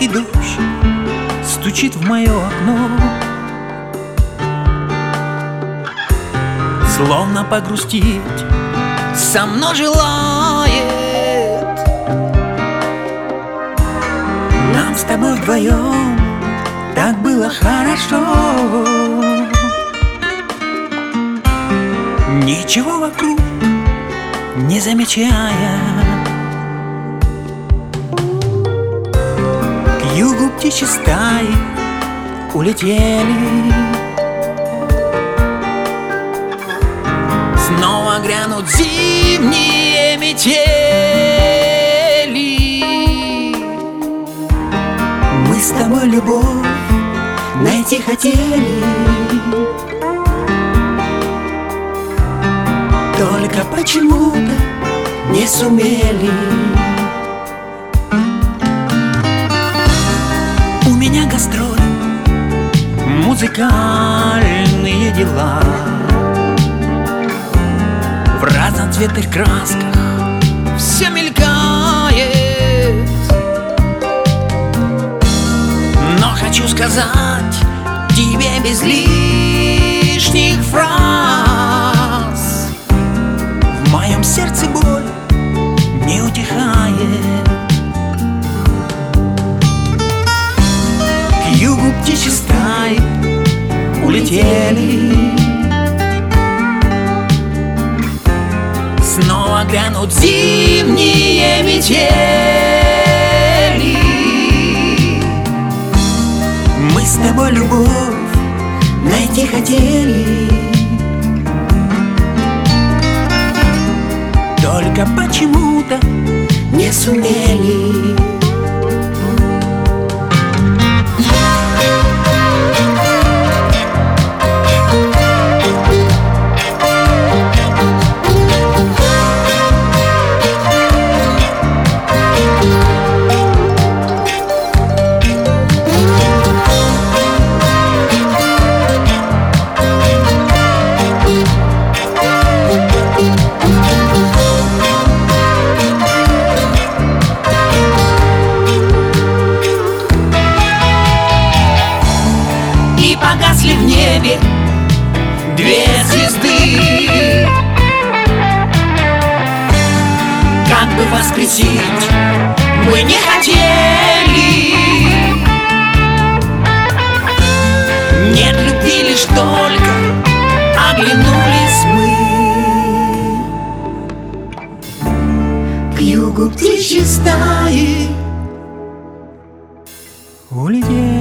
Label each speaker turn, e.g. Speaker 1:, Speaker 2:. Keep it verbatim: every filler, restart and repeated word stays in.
Speaker 1: Мелкий дождь стучит в мое окно, словно погрустить со мной желает. Нам с тобой вдвоем так было хорошо, ничего вокруг не замечая. К югу птичьи стаи улетели, снова грянут зимние метели. Мы с тобой любовь найти хотели, только почему-то не сумели. У меня гастроли, музыкальные дела, в разноцветных красках все мелькает. Но хочу сказать тебе без лишних фраз: в моем сердце боль не утихает. К югу птичьи стаи улетели, снова грянут зимние метели. Мы с тобой любовь найти хотели, только почему-то не сумели. Погасли в небе две звезды, как бы воскресить мы не хотели. Нет любви, лишь только оглянулись мы. К югу птичьи стаи улетели.